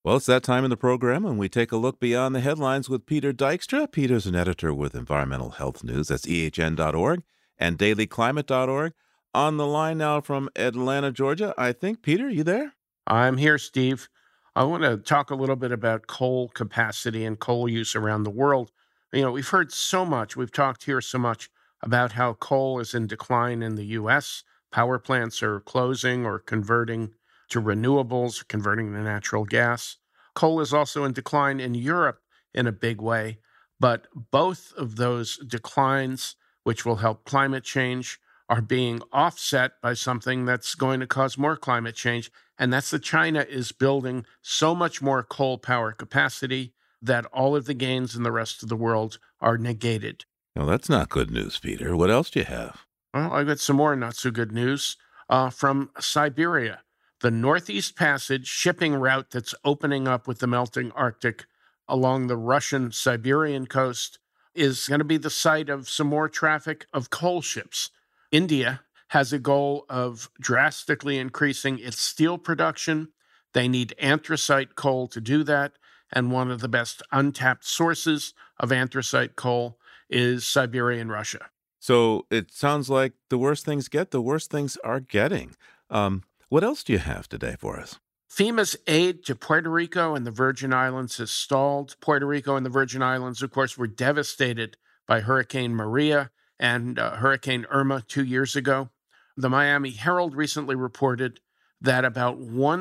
Well, it's that time in the program when we take a look beyond the headlines with Peter Dykstra. Peter's an editor with Environmental Health News. That's ehn.org and dailyclimate.org. On the line now from Atlanta, Georgia, I think. Peter, you there? I'm here, Steve. I want to talk a little bit about coal capacity and coal use around the world. We've heard so much, we've talked here so much about how coal is in decline in the U.S. Power plants are closing or converting to renewables, converting to natural gas. Coal is also in decline in Europe in a big way, but both of those declines, which will help climate change, are being offset by something that's going to cause more climate change, and that's that China is building so much more coal power capacity that all of the gains in the rest of the world are negated. No, that's not good news, Peter. What else do you have? Well, I got some more not so good news from Siberia. The Northeast Passage shipping route that's opening up with the melting Arctic along the Russian Siberian coast is going to be the site of some more traffic of coal ships. India has a goal of drastically increasing its steel production. They need anthracite coal to do that. And one of the best untapped sources of anthracite coal is Siberian Russia. So it sounds like the worse things get, the worse things are getting. What else do you have today for us? FEMA's aid to Puerto Rico and the Virgin Islands has stalled. Puerto Rico and the Virgin Islands, of course, were devastated by Hurricane Maria and Hurricane Irma 2 years ago. The Miami Herald recently reported that about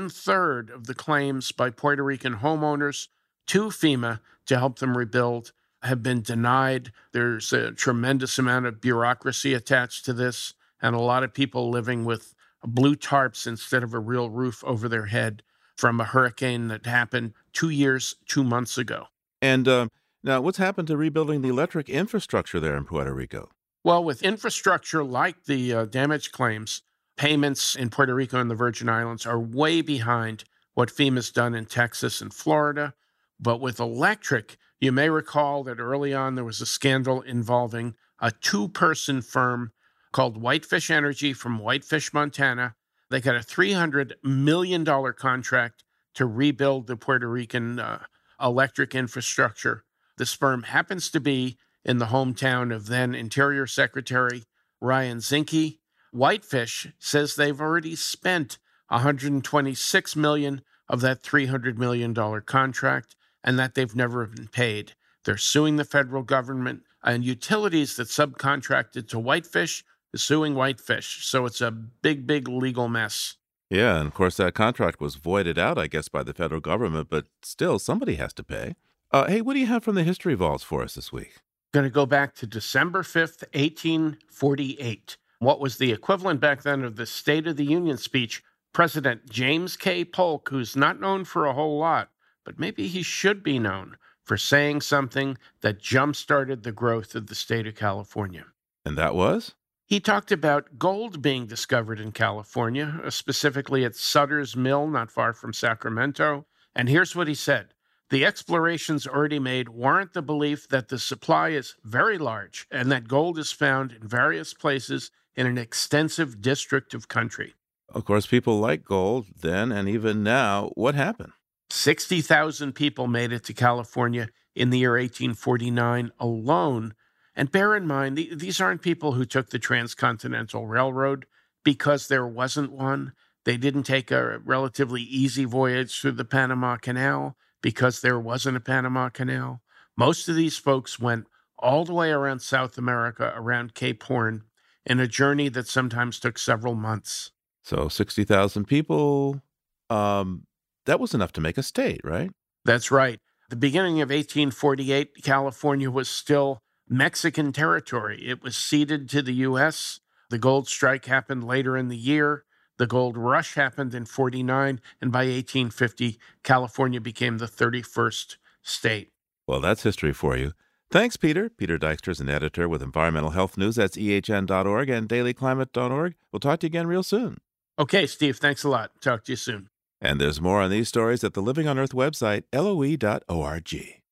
1/3 of the claims by Puerto Rican homeowners to FEMA to help them rebuild have been denied. There's a tremendous amount of bureaucracy attached to this, and a lot of people living with blue tarps instead of a real roof over their head from a hurricane that happened 2 years, 2 months ago. And now, what's happened to rebuilding the electric infrastructure there in Puerto Rico? Well, with infrastructure like the damage claims, payments in Puerto Rico and the Virgin Islands are way behind what FEMA's done in Texas and Florida. But with electric, you may recall that early on there was a scandal involving a 2-person firm called Whitefish Energy from Whitefish, Montana. They got a $300 million contract to rebuild the Puerto Rican electric infrastructure. This firm happens to be in the hometown of then Interior Secretary Ryan Zinke. Whitefish says they've already spent $126 million of that $300 million contract and that they've never been paid. They're suing the federal government, and utilities that subcontracted to Whitefish is suing Whitefish. So it's a big, big legal mess. Yeah, and of course that contract was voided out, I guess, by the federal government, but still somebody has to pay. Hey, what do you have from the History Vaults for us this week? Going to go back to December 5th, 1848. What was the equivalent back then of the State of the Union speech? President James K. Polk, who's not known for a whole lot, but maybe he should be known for saying something that jump-started the growth of the state of California. And that was? He talked about gold being discovered in California, specifically at Sutter's Mill, not far from Sacramento. And here's what he said. The explorations already made warrant the belief that the supply is very large and that gold is found in various places in an extensive district of country. Of course, people like gold then and even now. What happened? 60,000 people made it to California in the year 1849 alone. And bear in mind, these aren't people who took the Transcontinental Railroad because there wasn't one. They didn't take a relatively easy voyage through the Panama Canal because there wasn't a Panama Canal. Most of these folks went all the way around South America, around Cape Horn, in a journey that sometimes took several months. So 60,000 people, that was enough to make a state, right? That's right. The beginning of 1848, California was still Mexican territory. It was ceded to the U.S. The gold strike happened later in the year. The gold rush happened in 49, and by 1850, California became the 31st state. Well, that's history for you. Thanks, Peter. Peter Dykstra is an editor with Environmental Health News. That's ehn.org and dailyclimate.org. We'll talk to you again real soon. Okay, Steve, thanks a lot. Talk to you soon. And there's more on these stories at the Living on Earth website, loe.org.